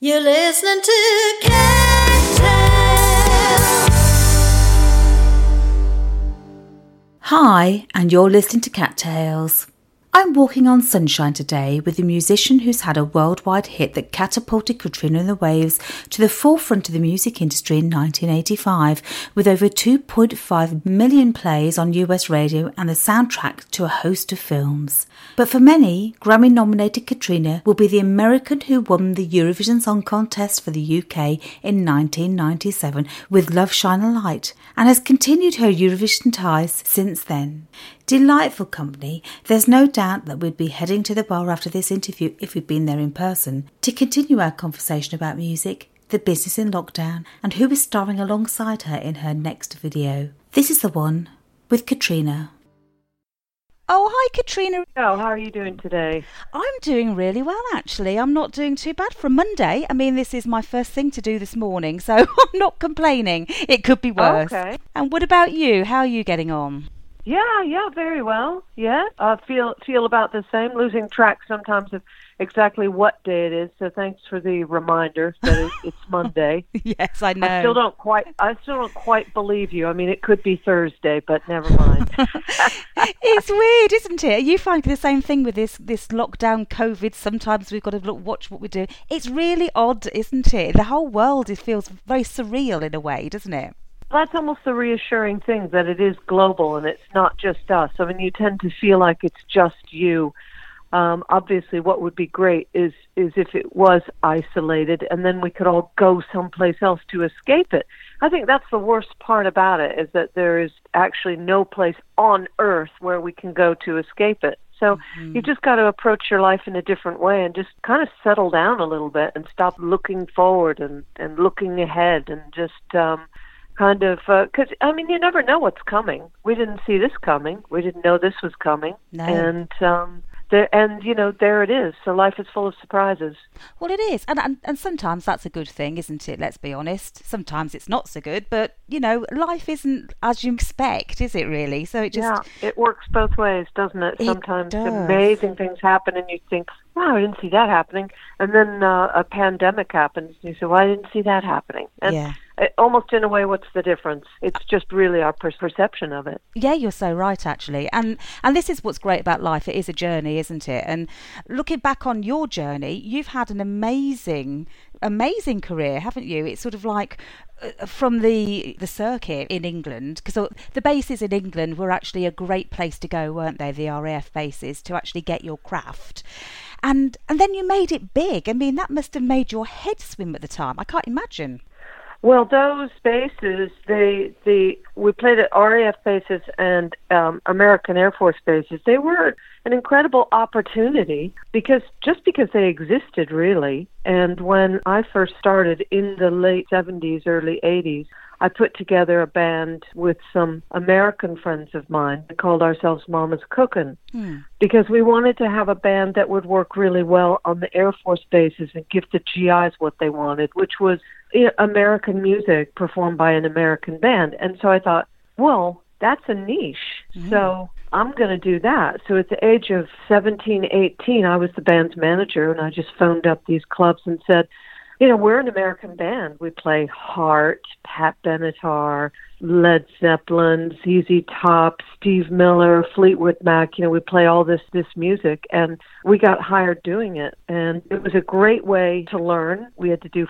You're listening to Cattails. Hi, and you're listening to Cattails. I'm walking on sunshine today with a musician who's had a worldwide hit that catapulted Katrina and the Waves to the forefront of the music industry in 1985, with over 2.5 million plays on US radio and the soundtrack to a host of films. But for many, Grammy-nominated Katrina will be the American who won the Eurovision Song Contest for the UK in 1997 with Love Shine a Light, and has continued her Eurovision ties since then. Delightful company. There's no doubt that we'd be heading to the bar after this interview if we'd been there in person to continue our conversation about music, the business in lockdown, and who is starring alongside her in her next video. This is the one with Katrina. Oh, hi, Katrina. Oh, how are you doing today? I'm doing really well, actually. I'm not doing too bad for a Monday. I mean, this is my first thing to do this morning, so I'm not complaining. It could be worse. Okay. And what about you? How are you getting on? Yeah, very well. Yeah, feel about the same. Losing track sometimes of exactly what day it is. So thanks for the reminder that it's Monday. Yes, I know. I still don't quite believe you. I mean, it could be Thursday, but never mind. It's weird, isn't it? You find the same thing with this lockdown COVID. Sometimes we've got to watch what we do. It's really odd, isn't it? The whole world feels very surreal in a way, doesn't it? That's almost the reassuring thing, that it is global and it's not just us. I mean, you tend to feel like it's just you. Obviously, what would be great is if it was isolated and then we could all go someplace else to escape it. I think that's the worst part about it, is that there is actually no place on earth where we can go to escape it. So you've just got to approach your life in a different way and just kind of settle down a little bit and stop looking forward and looking ahead and just... because, I mean, you never know what's coming. We didn't see this coming. We didn't know this was coming. No. And there it is. So life is full of surprises. Well, it is. And sometimes that's a good thing, isn't it? Let's be honest. Sometimes it's not so good. But, life isn't as you expect, is it really? So it just... Yeah, it works both ways, doesn't it? Sometimes amazing things happen and you think, wow, I didn't see that happening. And then a pandemic happens and you say, well, I didn't see that happening. And yeah. Almost in a way, what's the difference? It's just really our perception of it. Yeah, you're so right, actually. And this is what's great about life. It is a journey, isn't it? And looking back on your journey, you've had an amazing career, haven't you? It's sort of like from the circuit in England, because the bases in England were actually a great place to go, weren't they? The RAF bases, to actually get your craft. And then you made it big. I mean, that must have made your head swim at the time. I can't imagine. Well, those bases, we played at RAF bases and American Air Force bases. They were an incredible opportunity because they existed, really. And when I first started in the late 70s, early 80s, I put together a band with some American friends of mine. We called ourselves Mama's Cookin' because we wanted to have a band that would work really well on the Air Force bases and give the GIs what they wanted, which was American music performed by an American band. And so I thought, well, that's a niche. So I'm going to do that. So at the age of 17, 18, I was the band's manager, and I just phoned up these clubs and said, we're an American band. We play Heart, Pat Benatar, Led Zeppelin, ZZ Top, Steve Miller, Fleetwood Mac. We play all this music, and we got hired doing it. And it was a great way to learn. We had to do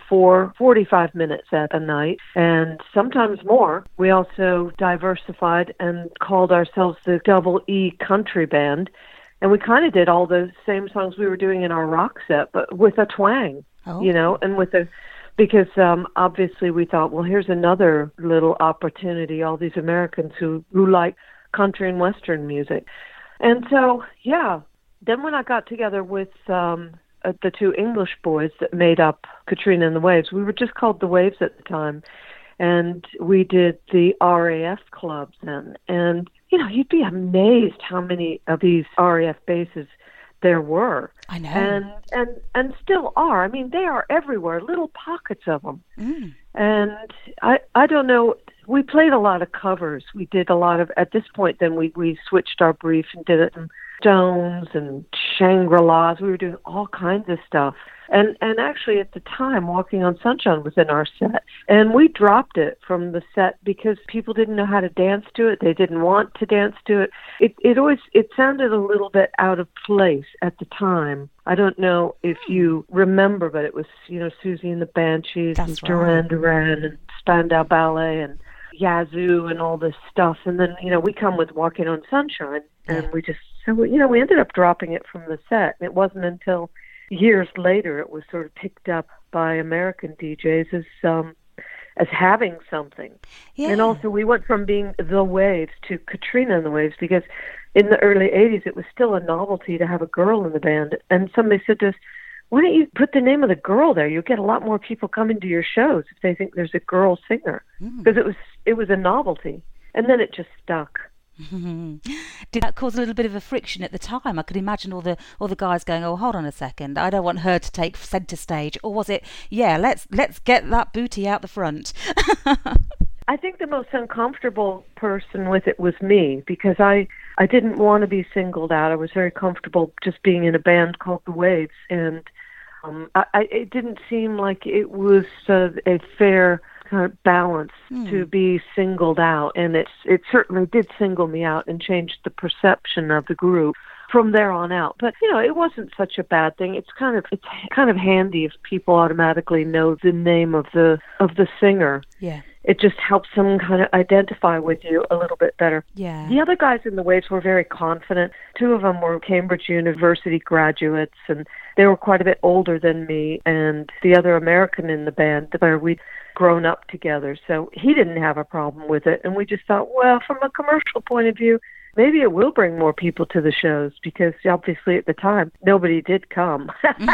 45 minutes at a night, and sometimes more. We also diversified and called ourselves the Double E Country Band. And we kind of did all the same songs we were doing in our rock set, but with a twang. And because obviously we thought, well, here's another little opportunity, all these Americans who like country and Western music. And so, then when I got together with the two English boys that made up Katrina and the Waves, we were just called the Waves at the time, and we did the RAF clubs then. And, you'd be amazed how many of these RAF bases there were. I know. And still are. I mean, they are everywhere, little pockets of them. And I don't know, we played a lot of covers. We did a lot of, at this point then we switched our brief and did it in Stones and Shangri-Las. We were doing all kinds of stuff. And actually at the time, Walking on Sunshine was in our set. And we dropped it from the set because people didn't know how to dance to it. They didn't want to dance to it. It sounded a little bit out of place at the time. I don't know if you remember, but it was, Susie and the Banshees. That's and Duran Duran and Spandau Ballet and Yazoo and all this stuff. And then, we come with Walking on Sunshine, and we ended up dropping it from the set. It wasn't until years later it was sort of picked up by American DJs as having something. Yeah. And also we went from being The Waves to Katrina and the Waves, because in the early 80s it was still a novelty to have a girl in the band. And somebody said to us, why don't you put the name of the girl there? You'll get a lot more people coming to your shows if they think there's a girl singer. Because it was a novelty. And then it just stuck. Did that cause a little bit of a friction at the time? I could imagine all the guys going, "Oh, hold on a second, I don't want her to take centre stage." Or was it, "Yeah, let's get that booty out the front"? I think the most uncomfortable person with it was me, because I didn't want to be singled out. I was very comfortable just being in a band called The Waves, and it didn't seem like it was a fair kind of balance to be singled out, and it certainly did single me out and changed the perception of the group from there on out. But it wasn't such a bad thing. It's kind of handy if people automatically know the name of the singer. Yeah. It just helps them kind of identify with you a little bit better. Yeah. The other guys in the Waves were very confident. Two of them were Cambridge University graduates, and they were quite a bit older than me. And the other American in the band, where we'd grown up together, so he didn't have a problem with it. And we just thought, well, from a commercial point of view, maybe it will bring more people to the shows, because obviously at the time, nobody did come.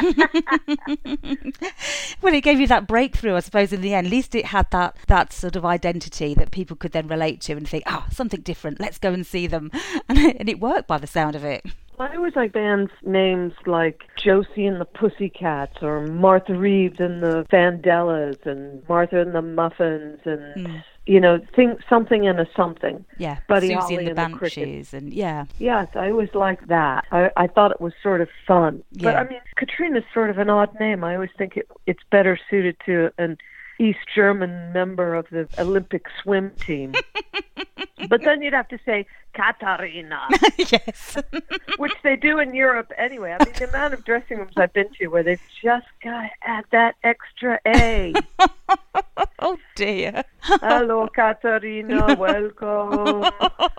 Well, it gave you that breakthrough, I suppose, in the end. At least it had that sort of identity that people could then relate to and think, something different, let's go and see them. And it worked by the sound of it. I always like bands' names like Josie and the Pussycats, or Martha Reeves and the Vandellas, and Martha and the Muffins, and think something and a something. Yeah, Buddy Susie Holly and the and Banshees, and yeah. Yes, I always liked that. I thought it was sort of fun. Yeah. But I mean, Katrina's sort of an odd name. I always think it's better suited to an East German member of the Olympic swim team. But then you'd have to say Katharina. Yes. Which they do in Europe anyway. I mean, the amount of dressing rooms I've been to where they've just got to add that extra A. Oh, dear. Hello, Katharina. Welcome.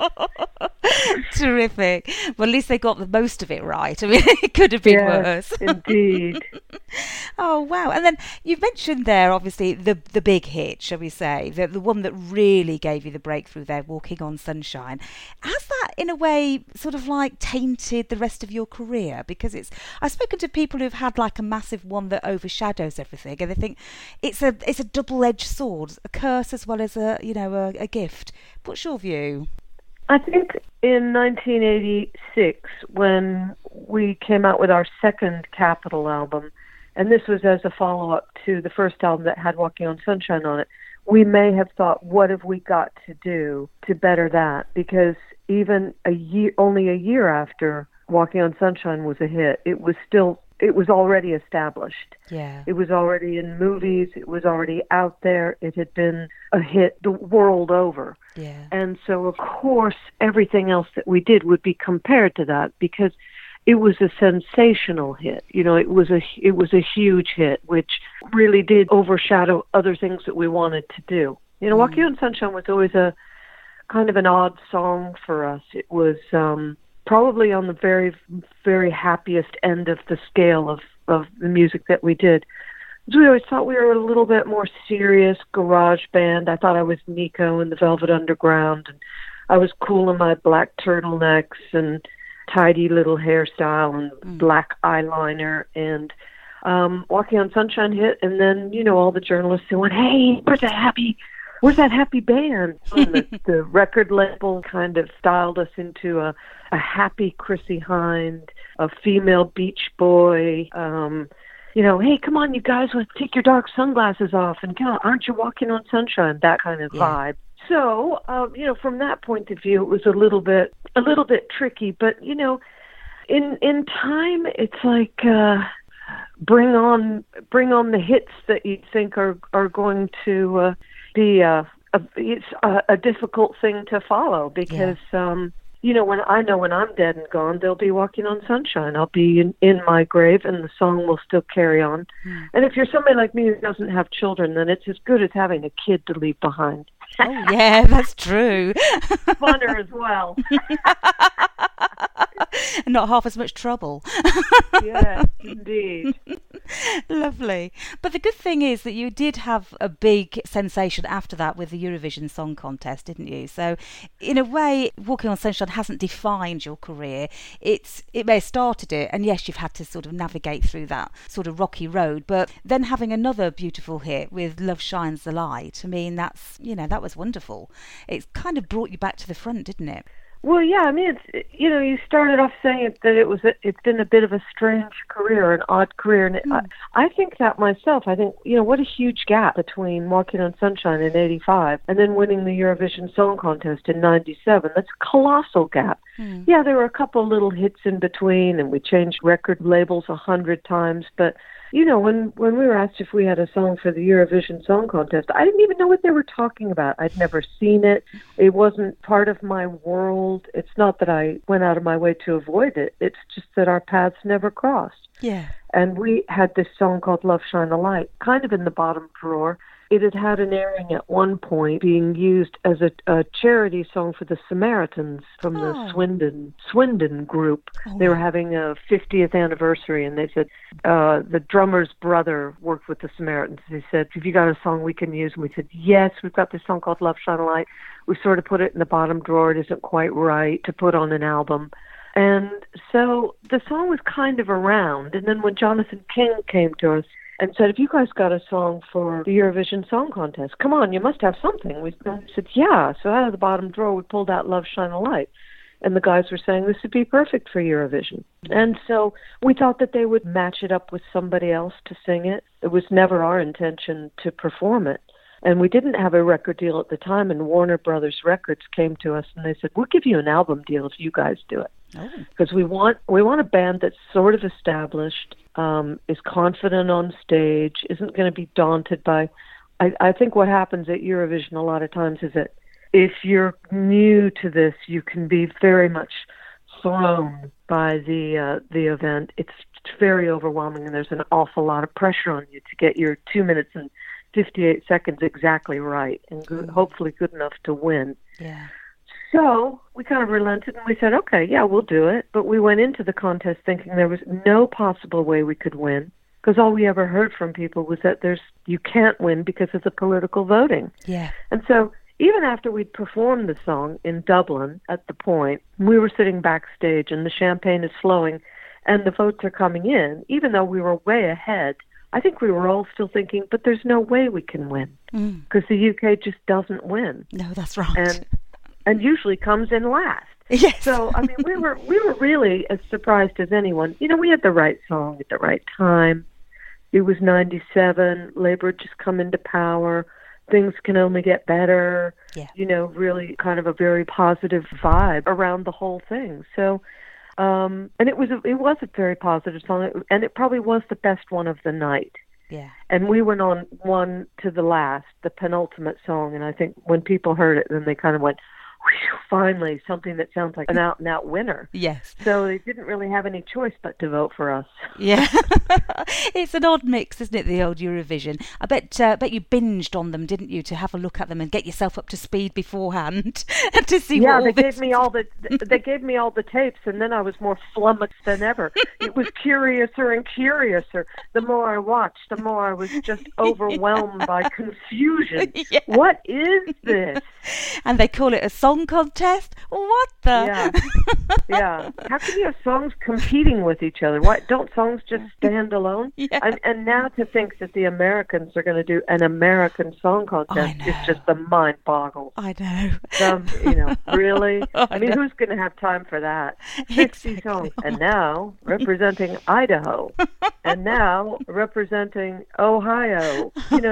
Terrific. Well, at least they got the most of it right. I mean, it could have been worse. Indeed. Oh, wow. And then you mentioned there, obviously, the big hit, shall we say, the one that really gave you the breakthrough there, Walking on Sunshine. Has that, in a way, sort of like tainted the rest of your career? Because I've spoken to people who've had like a massive one that overshadows everything, and they think it's a double-edged sword, a curse as well as a gift. What's your view? I think in 1986, when we came out with our second Capitol album, and this was as a follow-up to the first album that had Walking on Sunshine on it, we may have thought, what have we got to do to better that? Because even only a year after Walking on Sunshine was a hit, it was already established. Yeah. It was already in movies. It was already out there. It had been a hit the world over. Yeah. And so, of course, everything else that we did would be compared to that, because it was a sensational hit. It was a huge hit, which really did overshadow other things that we wanted to do. Walking on Sunshine was always a kind of an odd song for us. It was probably on the very, very happiest end of the scale of the music that we did. We always thought we were a little bit more serious garage band. I thought I was Nico in the Velvet Underground, and I was cool in my black turtlenecks and tidy little hairstyle and black eyeliner, and Walking on Sunshine hit, and then all the journalists who went, "Hey, where's that happy band?" And the record label kind of styled us into a happy Chrissie Hynde, a female Beach Boy. Hey, come on, you guys, let's take your dark sunglasses off and come on, aren't you walking on sunshine? That kind of vibe. So, from that point of view, it was a little bit tricky, but in time, it's like bring on the hits that you think are going to be it's a difficult thing to follow because. Yeah. When I'm dead and gone, they'll be walking on sunshine. I'll be in my grave, and the song will still carry on. And if you're somebody like me who doesn't have children, then it's as good as having a kid to leave behind. Oh, yeah, that's true. Funner as well. And not half as much trouble. Yes, indeed. Lovely. But the good thing is that you did have a big sensation after that with the Eurovision Song Contest, didn't you? So, in a way, Walking on Sunshine hasn't defined your career. It may have started it, and yes, you've had to sort of navigate through that sort of rocky road, but then having another beautiful hit with Love Shines the Light, I mean, that was wonderful. It kind of brought you back to the front, didn't it? Well, yeah, I mean, it's, you started off saying that it's been a bit of a strange career, an odd career, and I think that myself. I think, what a huge gap between Walking on Sunshine in '85 and then winning the Eurovision Song Contest in '97. That's a colossal gap. Yeah, there were a couple little hits in between, and we changed record labels 100 times, but when we were asked if we had a song for the Eurovision Song Contest, I didn't even know what they were talking about. I'd never seen it. It wasn't part of my world. It's not that I went out of my way to avoid it. It's just that our paths never crossed. Yeah. And we had this song called Love Shine the Light, kind of in the bottom drawer. It had an airing at one point being used as a charity song for the Samaritans from the Swindon group. Oh. They were having a 50th anniversary, and they said the drummer's brother worked with the Samaritans. They said, have you got a song we can use? And we said, yes, we've got this song called Love Shine a Light. We sort of put it in the bottom drawer. It isn't quite right to put on an album. And so the song was kind of around. And then when Jonathan King came to us and said, have you guys got a song for the Eurovision Song Contest? Come on, you must have something. We said, yeah. So out of the bottom drawer, we pulled out Love Shine a Light. And the guys were saying this would be perfect for Eurovision. And so we thought that they would match it up with somebody else to sing it. It was never our intention to perform it. And we didn't have a record deal at the time, and Warner Brothers Records came to us and they said, we'll give you an album deal if you guys do it. Because we want a band that's sort of established, is confident on stage, isn't going to be daunted by... I think what happens at Eurovision a lot of times is that if you're new to this, you can be very much thrown by the event. It's very overwhelming, and there's an awful lot of pressure on you to get your 2 minutes and 58 seconds exactly right, and hopefully good enough to win. Yeah. So we kind of relented, and we said, okay, yeah, we'll do it. But we went into the contest thinking there was no possible way we could win, because all we ever heard from people was that you can't win because of the political voting. Yeah. And so even after we'd performed the song in Dublin at the point, we were sitting backstage and the champagne is flowing and the votes are coming in, even though we were way ahead. I think we were all still thinking, but there's no way we can win because the UK just doesn't win. No, that's right. And usually comes in last. Yes. So, I mean, we were really as surprised as anyone. We had the right song at the right time. It was 97. Labour had just come into power. Things can only get better. Yeah. Really kind of a very positive vibe around the whole thing. So, and it was a very positive song, and it probably was the best one of the night. Yeah. And we went on one to the last, the penultimate song, and I think when people heard it, then they kind of went, finally, something that sounds like an out-and-out winner. Yes. So they didn't really have any choice but to vote for us. Yeah. It's an odd mix, isn't it, the old Eurovision? I bet you binged on them, didn't you, to have a look at them and get yourself up to speed beforehand to see what all they gave me all the tapes, and then I was more flummoxed than ever. It was curiouser and curiouser. The more I watched, the more I was just overwhelmed by confusion. Yeah. What is this? And they call it a song contest? What the? Yeah. Yeah. How can you have songs competing with each other? Why don't songs just stand alone? Yeah. And now to think that the Americans are going to do an American song contest is just the mind boggles. I know. Really? I mean, know. Who's going to have time for that? 60 songs. And now representing Idaho. And now representing Ohio.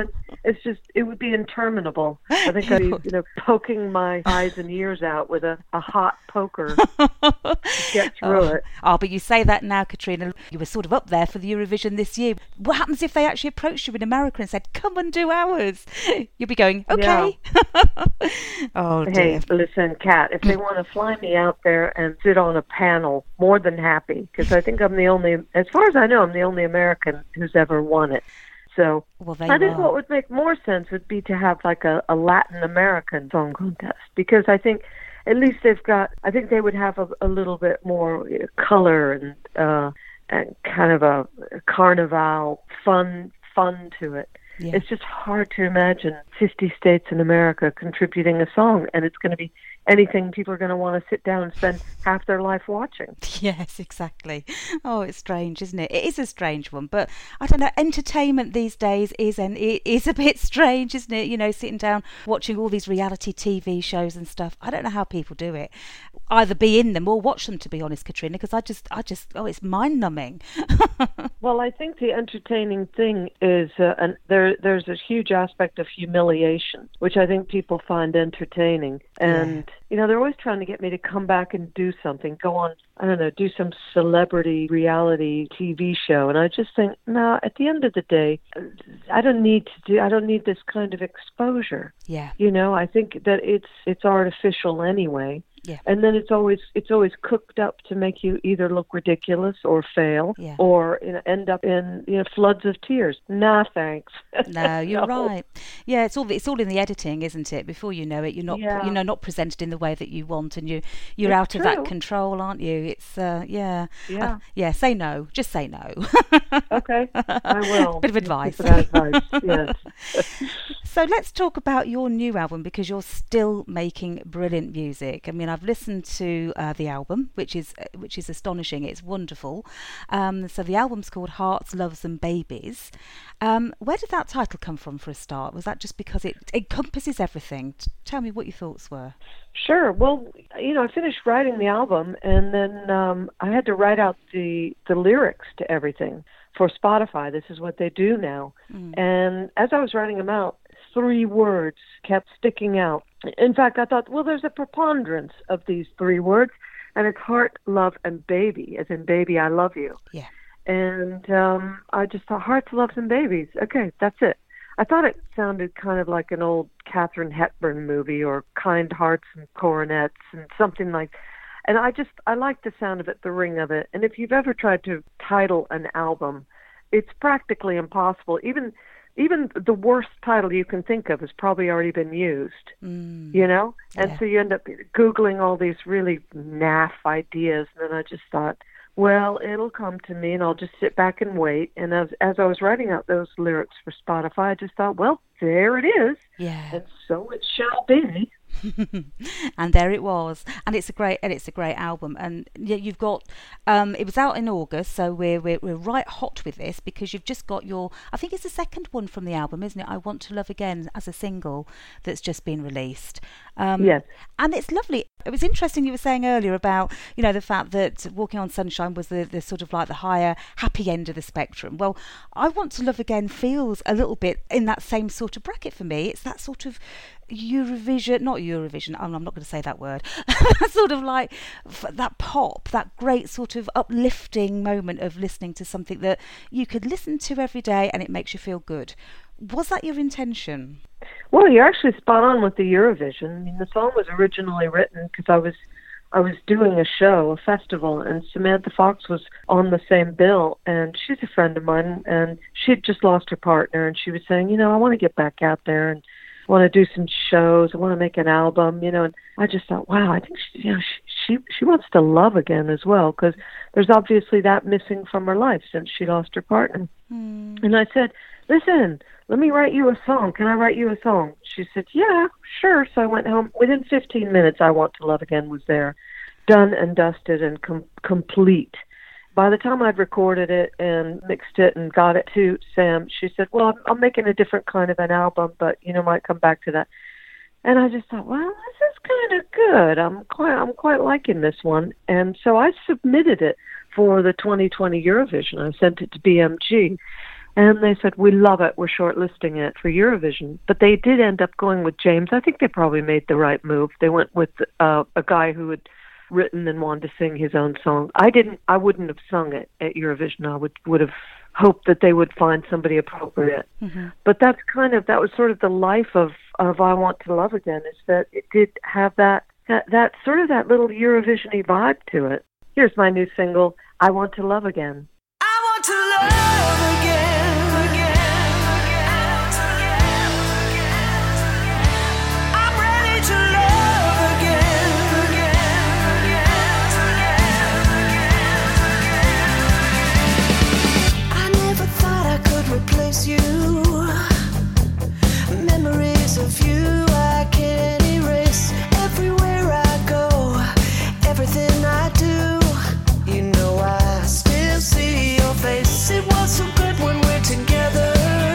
it would be interminable. I think I'd be, poking my eyes and ears out with a hot poker to get through it. Oh, but you say that now, Katrina. You were sort of up there for the Eurovision this year. What happens if they actually approached you in America and said, come and do ours? You'll be going, okay. Yeah. Oh, dear. Hey, listen, Kat, if they want to fly me out there and sit on a panel, more than happy, because I think I'm the only, as far as I know, I'm the only American who's ever won it. So I think what would make more sense would be to have like a Latin American song contest, because I think at least I think they would have a little bit more color and kind of a carnival fun to it. Yeah. It's just hard to imagine 50 states in America contributing a song, and it's going to be anything people are going to want to sit down and spend half their life watching. Yes, exactly. Oh, it's strange, isn't it? It is a strange one, but I don't know, entertainment these days is a bit strange, isn't it? Sitting down watching all these reality TV shows and stuff. I don't know how people do it. Either be in them or watch them, to be honest, Katrina, because I just it's mind-numbing. Well, I think the entertaining thing is there's a huge aspect of humiliation, which I think people find entertaining. And, they're always trying to get me to come back and do something, go on, I don't know, do some celebrity reality TV show. And I just think, no, at the end of the day, I don't need this kind of exposure. Yeah. I think that it's artificial anyway. Yeah. And then it's always cooked up to make you either look ridiculous or fail or end up in floods of tears. Nah, thanks. No, you're right. Yeah, it's all in the editing, isn't it? Before you know it, you're not not presented in the way that you want, and you're out of that control, aren't you? It's say no. Just say no. Okay, I will. Bit of advice. Yes. So let's talk about your new album, because you're still making brilliant music. I mean, I've listened to the album, which is astonishing. It's wonderful. So the album's called Hearts, Loves and Babies. Where did that title come from for a start? Was that just because it encompasses everything? Tell me what your thoughts were. Sure. Well, I finished writing the album, and then I had to write out the lyrics to everything for Spotify. This is what they do now. And as I was writing them out, 3 words kept sticking out. In fact, I thought, well, there's a preponderance of these 3 words, and it's heart, love, and baby, as in baby, I love you. Yeah. And I just thought, hearts, loves, and babies. Okay, that's it. I thought it sounded kind of like an old Katharine Hepburn movie, or Kind Hearts and Coronets, and something like. And I like the sound of it, the ring of it. And if you've ever tried to title an album, it's practically impossible. Even the worst title you can think of has probably already been used, And so you end up Googling all these really naff ideas. And then I just thought, well, it'll come to me, and I'll just sit back and wait. And as I was writing out those lyrics for Spotify, I just thought, well, there it is. Yeah. And so it shall be. And there it was, and it's a great album. And you've got it was out in August, so we're right hot with this, because you've just got I think it's the second one from the album, isn't it? I Want to Love Again, as a single that's just been released. Yes, and it's lovely. It was interesting you were saying earlier about the fact that Walking on Sunshine was the sort of like the higher happy end of the spectrum. Well, I Want to Love Again feels a little bit in that same sort of bracket for me. It's that sort of not Eurovision, I'm not going to say that word, sort of like that pop, that great sort of uplifting moment of listening to something that you could listen to every day and it makes you feel good. Was that your intention? Well, you're actually spot on with the Eurovision. I mean, the song was originally written because I was doing a show, a festival, and Samantha Fox was on the same bill, and she's a friend of mine, and she'd just lost her partner, and she was saying, I want to get back out there and want to do some shows. I want to make an album, and I just thought, wow, I think she wants to love again as well, because there's obviously that missing from her life since she lost her partner. And I said, listen, let me write you a song. Can I write you a song? She said, yeah, sure. So I went home. Within 15 minutes, I Want to Love Again was there, done and dusted and complete. By the time I'd recorded it and mixed it and got it to Sam, she said, well, I'm making a different kind of an album, but, might come back to that. And I just thought, well, this is kind of good. I'm quite liking this one. And so I submitted it for the 2020 Eurovision. I sent it to BMG. And they said, we love it. We're shortlisting it for Eurovision. But they did end up going with James. I think they probably made the right move. They went with a guy who had written and wanted to sing his own song. I wouldn't have sung it at Eurovision. I would have hoped that they would find somebody appropriate. Mm-hmm. But that was sort of the life of I Want to Love Again, is that it did have that sort of that little Eurovision-y vibe to it. Here's my new single, I Want to Love Again. I want to love again. Replace you. Memories of you I can't erase. Everywhere I go, everything I do, you know I still see your face. It was so good when we're together,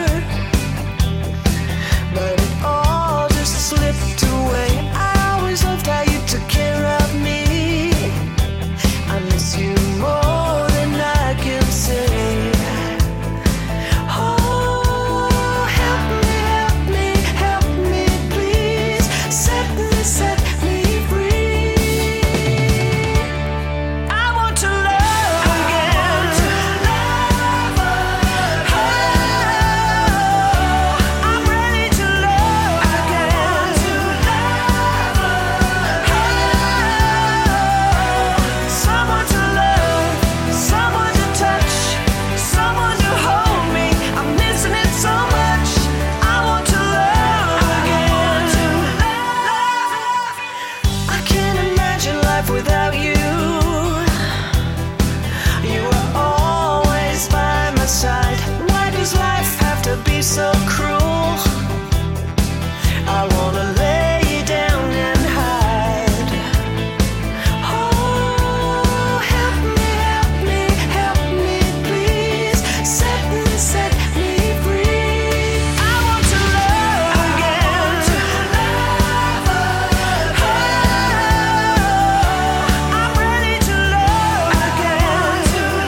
but it all just slipped away. I always loved how you took care of me. I miss you more than I can say. So cruel. I wanna lay you down and hide. Oh, help me, please. Set me free. I want to love again. I'm ready to love again.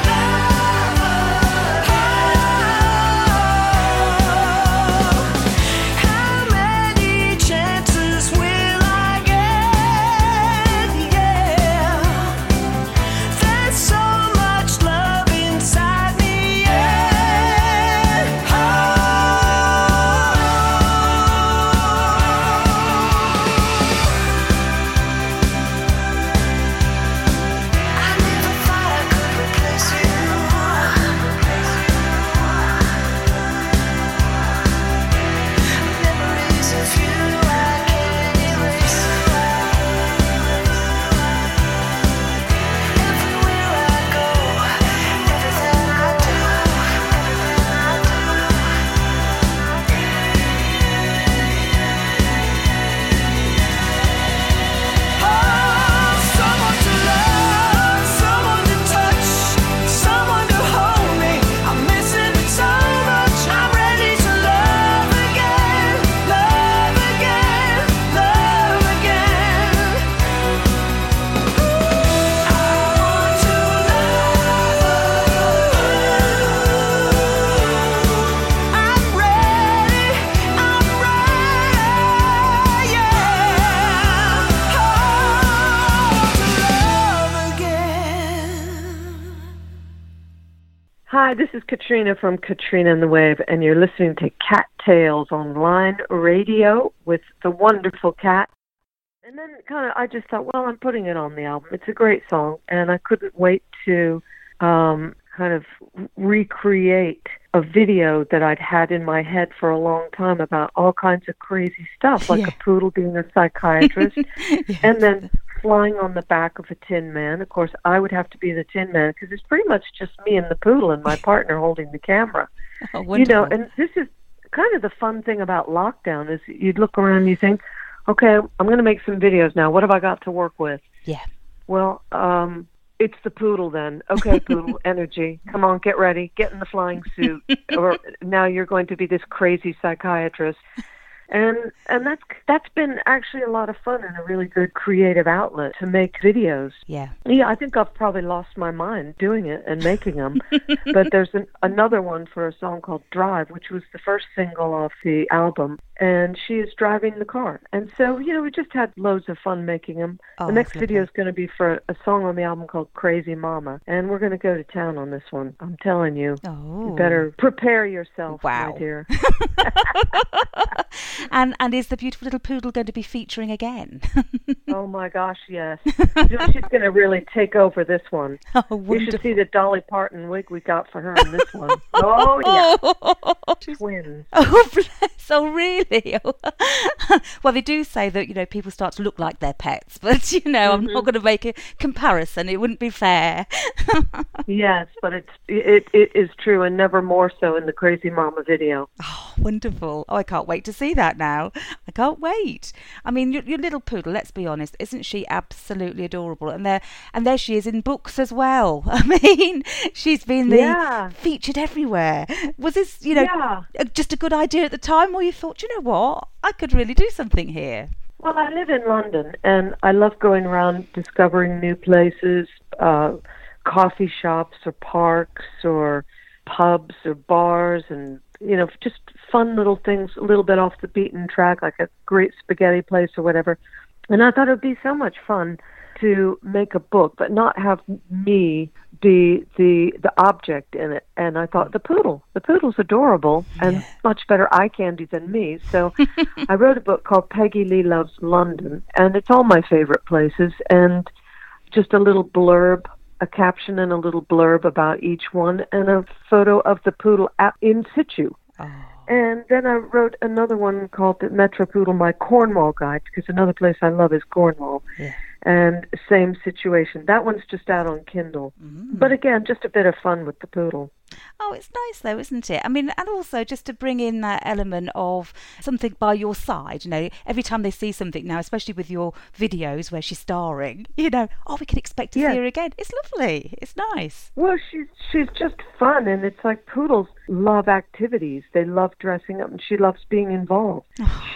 Hi, this is Katrina from Katrina and the Wave, and you're listening to Cattails Online Radio with the wonderful Cat. And then I just thought, well, I'm putting it on the album. It's a great song, and I couldn't wait to recreate a video that I'd had in my head for a long time about all kinds of crazy stuff, like a poodle being a psychiatrist, and then flying on the back of a Tin Man. Of course, I would have to be the Tin Man because it's pretty much just me and the poodle and my partner holding the camera. Oh, wonderful. And this is kind of the fun thing about lockdown is you'd look around and you think, okay, I'm going to make some videos now. What have I got to work with? Yeah. Well, it's the poodle then. Okay, poodle, energy. Come on, get ready. Get in the flying suit. Or now you're going to be this crazy psychiatrist. And that's been actually a lot of fun and a really good creative outlet to make videos. Yeah. Yeah, I think I've probably lost my mind doing it and making them. But there's another one for a song called Drive, which was the first single off the album. And she is driving the car. And so, we just had loads of fun making them. Oh, the next that's video lovely. is going to be for a song on the album called Crazy Mama. And we're going to go to town on this one. I'm telling you. Oh. You better prepare yourself, Wow. my dear. And is the beautiful little poodle going to be featuring again? Oh, my gosh, yes. She's going to really take over this one. Oh, You wonderful. should see the Dolly Parton wig we got for her in this one. Oh, yeah. Twins. Oh, bless. Oh, really? Well, they do say that, people start to look like their pets, but, I'm not going to make a comparison. It wouldn't be fair. Yes, but it is true, and never more so in the Crazy Mama video. Oh, wonderful. Oh, I can't wait to see that now. I can't wait. I mean, your little poodle, let's be honest, isn't she absolutely adorable? And there she is in books as well. I mean, she's been featured everywhere. Was this, just a good idea at the time, or you thought, you know what, I could really do something here? Well, I live in London, and I love going around discovering new places, coffee shops or parks or pubs or bars, and just fun little things a little bit off the beaten track, like a great spaghetti place or whatever. And I thought it would be so much fun to make a book but not have me be the object in it. And I thought the poodle's adorable and much better eye candy than me. So I wrote a book called Peggy Lee Loves London, and it's all my favorite places, and just a little blurb, a caption and a little blurb about each one, and a photo of the poodle in situ. Oh. And then I wrote another one called the Metro Poodle, My Cornwall Guide, because another place I love is Cornwall. Yeah. And same situation. That one's just out on Kindle. Mm-hmm. But again, just a bit of fun with the poodle. Oh, it's nice though, isn't it? I mean, and also just to bring in that element of something by your side, every time they see something now, especially with your videos where she's starring, we can expect to see her again. It's lovely. It's nice. Well, she's just fun, and it's like poodles love activities. They love dressing up, and she loves being involved.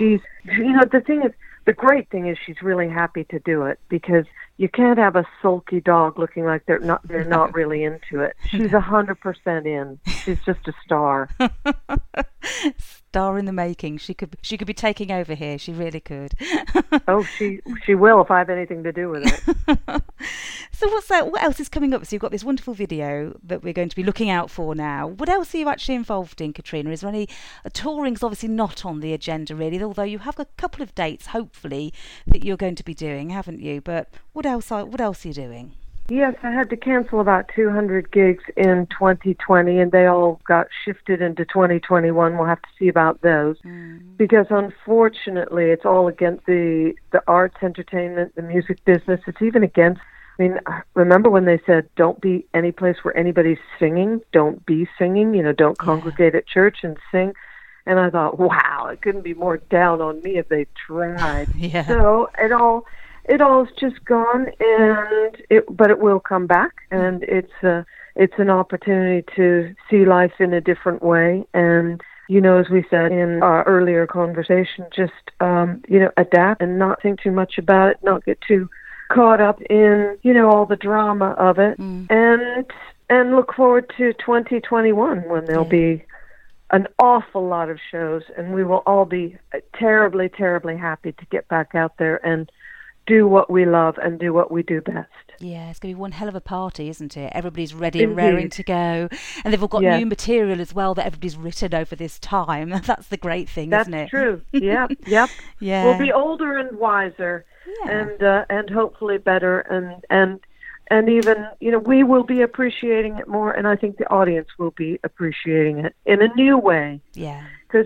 The great thing is she's really happy to do it, because you can't have a sulky dog looking like they're not really into it. She's 100% in. She's just a star. Star in the making. She could be taking over here. She really could. Oh, she will if I have anything to do with it. So what else is coming up? So you've got this wonderful video that we're going to be looking out for now. What else are you actually involved in, Katrina? Is there any touring's obviously not on the agenda really, although you have a couple of dates hopefully that you're going to be doing, haven't you? But what else are you doing? Yes, I had to cancel about 200 gigs in 2020, and they all got shifted into 2021. We'll have to see about those, because unfortunately it's all against the arts, entertainment, the music business. It's even against, remember when they said don't be any place where anybody's singing, don't be singing, don't congregate at church and sing. And I thought, wow, it couldn't be more down on me if they tried. Yeah. So it all's just gone, but it will come back, and it's an opportunity to see life in a different way. And as we said in our earlier conversation, just adapt and not think too much about it, not get too caught up in all the drama of it, and look forward to 2021 when there'll be an awful lot of shows, and we will all be terribly, terribly happy to get back out there and do what we love and do what we do best. Yeah, it's going to be one hell of a party, isn't it? Everybody's ready and raring to go. And they've all got new material as well that everybody's written over this time. That's the great thing, isn't it? That's true. Yep. Yeah. We'll be older and wiser, and hopefully better, and even, we will be appreciating it more, and I think the audience will be appreciating it in a new way. Yeah. Because,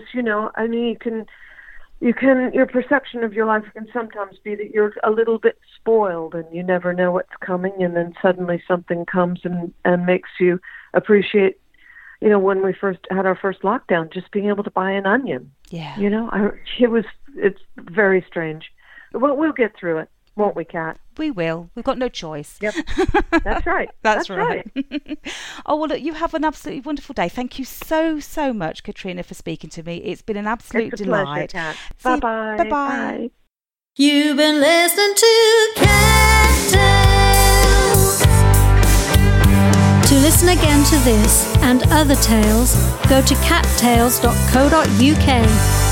your perception of your life can sometimes be that you're a little bit spoiled and you never know what's coming, and then suddenly something comes and makes you appreciate, when we first had our first lockdown, just being able to buy an onion. Yeah. It's very strange. But we'll get through it. Won't we, Kat? We will. We've got no choice. Yep. That's right. That's right. Oh, well, look, you have an absolutely wonderful day. Thank you so, so much, Katrina, for speaking to me. It's been an absolute it's a delight. Pleasure, Kat. Bye-bye. Bye-bye. Bye. You've been listening to Cat Tales. To listen again to this and other tales, go to cattales.co.uk.